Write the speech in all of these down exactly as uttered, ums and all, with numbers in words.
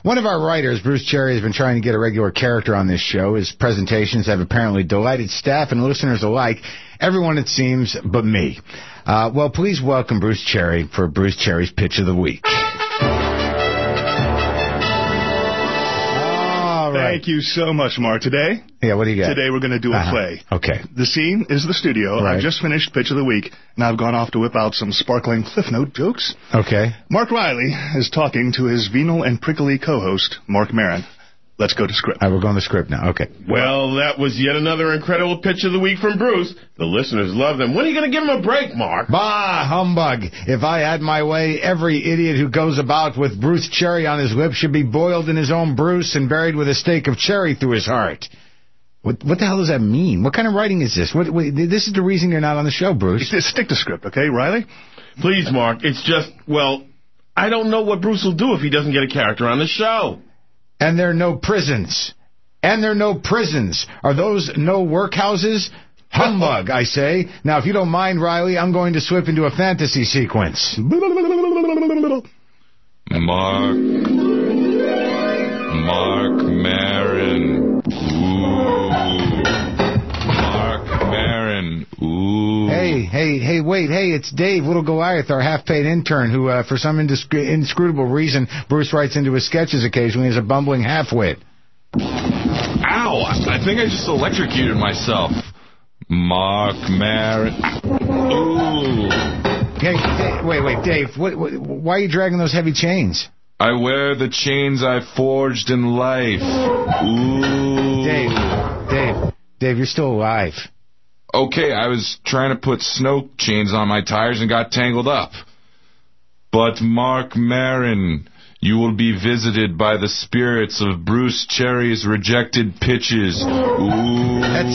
One of our writers, Bruce Cherry, has been trying to get a regular character on this show. His presentations have apparently delighted staff and listeners alike, everyone it seems but me. Uh, well, please welcome Bruce Cherry for Bruce Cherry's Pitch of the Week. Thank you so much, Mark. Today? Yeah, what do you got? Today we're going to do a uh-huh. play. Okay. The scene is the studio. Right. I've just finished Pitch of the Week, and I've gone off to whip out some sparkling Cliff Note jokes. Okay. Mark Riley is talking to his venal and prickly co-host, Mark Maron. Let's go to script. All right, we're going to script now. Okay. Well, that was yet another incredible Pitch of the Week from Bruce. The listeners love them. When are you going to give him a break, Mark? Bah, humbug. If I had my way, every idiot who goes about with Bruce Cherry on his lips should be boiled in his own Bruce and buried with a stake of cherry through his heart. What, what the hell does that mean? What kind of writing is this? What, what, this is the reason you're not on the show, Bruce. Stick to script, okay, Riley? Please, Mark. It's just, well, I don't know what Bruce will do if he doesn't get a character on the show. And there are no prisons. And there are no prisons. Are those no workhouses? Humbug, I say. Now, if you don't mind, Riley, I'm going to slip into a fantasy sequence. Mark. Mark Maron. Ooh. Mark Maron. Ooh. Hey, hey, hey, wait, hey, it's Dave, Little Goliath, our half-paid intern, who, uh, for some indisc- inscrutable reason, Bruce writes into his sketches occasionally as a bumbling half-wit. Ow! I think I just electrocuted myself. Mark Maron. Ooh. Hey, hey, wait, wait, Dave, what, what, why are you dragging those heavy chains? I wear the chains I forged in life. Ooh. Dave, Dave, Dave, you're still alive. Okay, I was trying to put snow chains on my tires and got tangled up. But Mark Maron, you will be visited by the spirits of Bruce Cherry's rejected pitches. Ooh. That's,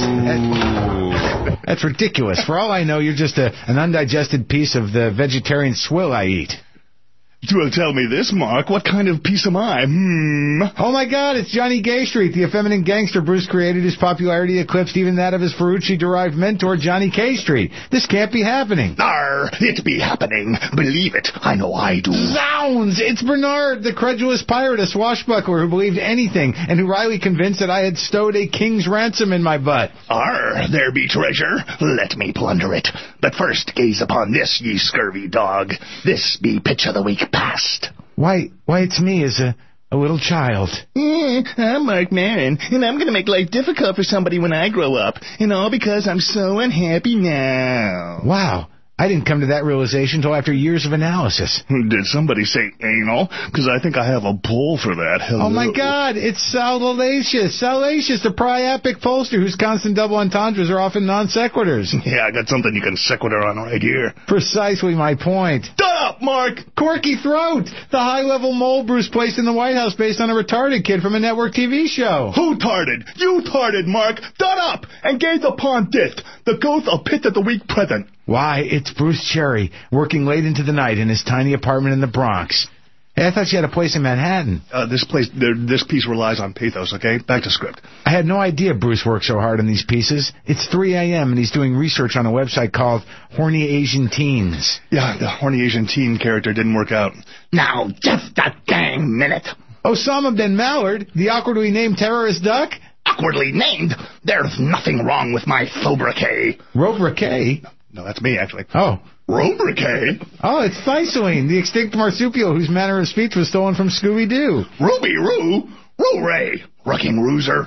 that's, that's ridiculous. For all I know, you're just a, an undigested piece of the vegetarian swill I eat. Well, tell me this, Mark. What kind of piece am I? Hmm. Oh, my God, it's Johnny Gay Street, the effeminate gangster Bruce created, whose popularity eclipsed even that of his Ferrucci-derived mentor, Johnny K Street. This can't be happening. Arr, it be happening. Believe it. I know I do. Zounds! It's Bernard, the credulous pirate, a swashbuckler who believed anything, and who Riley convinced that I had stowed a king's ransom in my butt. Arr, there be treasure. Let me plunder it. But first, gaze upon this, ye scurvy dog. This be Pitch of the Week past. Why, why, it's me as a, a little child. Eh, I'm Mark Maron, and I'm going to make life difficult for somebody when I grow up, and all because I'm so unhappy now. Wow. I didn't come to that realization until after years of analysis. Did somebody say anal? Because I think I have a pull for that. Hello. Oh, my God. It's Salacious. Salacious, the priapic pollster whose constant double entendres are often non sequiturs. Yeah, I got something you can sequitur on right here. Precisely my point. Shut up, Mark! Corky Throat, the high-level mole Bruce placed in the White House based on a retarded kid from a network T V show. Who tarded? You tarded, Mark! Shut up! And gaze upon this, the ghost of Pitch of the Week present. Why, it's Bruce Cherry, working late into the night in his tiny apartment in the Bronx. Hey, I thought you had a place in Manhattan. Uh, this place, there, this piece relies on pathos, okay? Back to script. I had no idea Bruce worked so hard on these pieces. It's three a.m. and he's doing research on a website called Horny Asian Teens. Yeah, the horny Asian teen character didn't work out. Now, just a dang minute. Osama bin Mallard, the awkwardly named terrorist duck? Awkwardly named? There's nothing wrong with my sobriquet. Robriquet? No, that's me, actually. Oh. Robriquet? Oh, it's Thiceline, the extinct marsupial whose manner of speech was stolen from Scooby-Doo. Ruby-Roo? Roo-Ray? Rucking Rooser?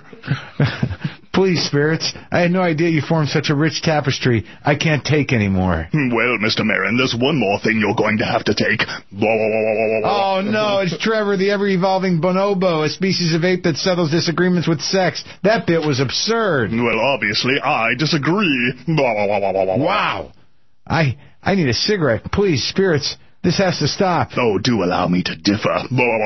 Please, spirits, I had no idea you formed such a rich tapestry. I can't take anymore. Well, Mister Maron, there's one more thing you're going to have to take. Oh, no, it's Trevor, the ever-evolving bonobo, a species of ape that settles disagreements with sex. That bit was absurd. Well, obviously, I disagree. Wow. I I need a cigarette. Please, spirits, this has to stop. Oh, do allow me to differ.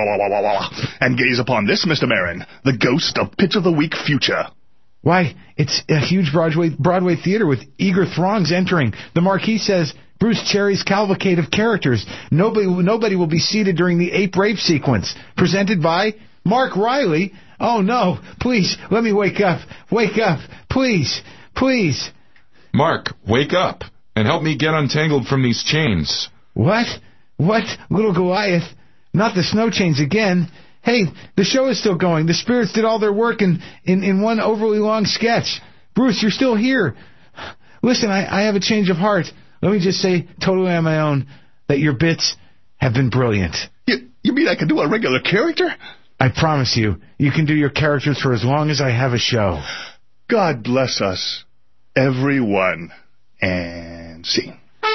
And gaze upon this, Mister Maron, the ghost of Pitch of the Week future. Why, it's a huge Broadway Broadway theater with eager throngs entering. The marquee says, Bruce Cherry's cavalcade of characters. Nobody, nobody will be seated during the ape rape sequence. Presented by Mark Riley. Oh, no. Please, let me wake up. Wake up. Please. Please. Mark, wake up and help me get untangled from these chains. What? What? Little Goliath? Not the snow chains again. Hey, the show is still going. The spirits did all their work in, in, in one overly long sketch. Bruce, you're still here. Listen, I, I have a change of heart. Let me just say, totally on my own, that your bits have been brilliant. You, you mean I can do a regular character? I promise you, you can do your characters for as long as I have a show. God bless us, everyone. And scene.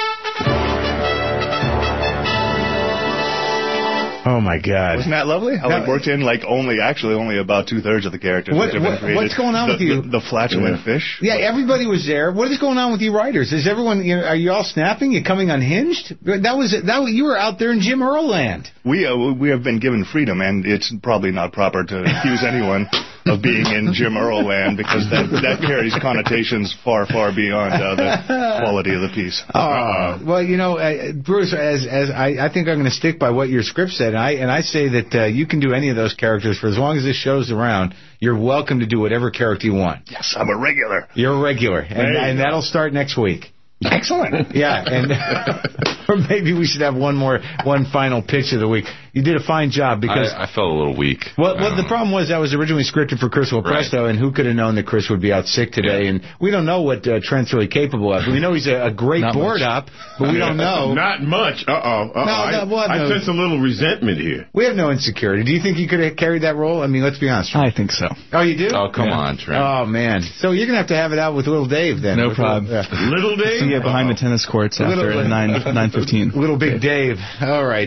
Oh, my God. Wasn't that lovely? How it worked in, like, only, actually, only about two-thirds of the characters what, that have been what, created. What's going on the, with you? The, the flatulent yeah. fish? Yeah, everybody was there. What is going on with you writers? Is everyone, you know, are you all snapping? You coming unhinged? That was, that you were out there in Jim Earl land. We, uh, we have been given freedom, and it's probably not proper to accuse anyone of being in Jim Earl land, because that, that carries connotations far, far beyond uh, the quality of the piece. Oh, well, you know, uh, Bruce, as as I, I think I'm going to stick by what your script said, and I, and I say that uh, you can do any of those characters for as long as this show's around. You're welcome to do whatever character you want. Yes, I'm a regular. You're a regular, and, and that'll start next week. Excellent. Yeah, and or maybe we should have one more, one final pitch of the week. You did a fine job because I, I felt a little weak. Well, well the know. problem was that was originally scripted for Chris Presto, right. and who could have known that Chris would be out sick today? Yeah. And we don't know what uh, Trent's really capable of. We know he's a, a great Not board much. up, but we don't know. Not much. Uh oh. Uh-oh. No, no, we'll I, no, I sense a little resentment here. We have no insecurity. Do you think you could have carried that role? I mean, let's be honest. Trent. I think so. Oh, you do? Oh, come yeah. on, Trent. Oh man. So you're gonna have to have it out with Little Dave then. No problem. Little, yeah. Little Dave. See you behind Uh-oh. the tennis courts after little, nine nine fifteen. Little Big Dave. All right.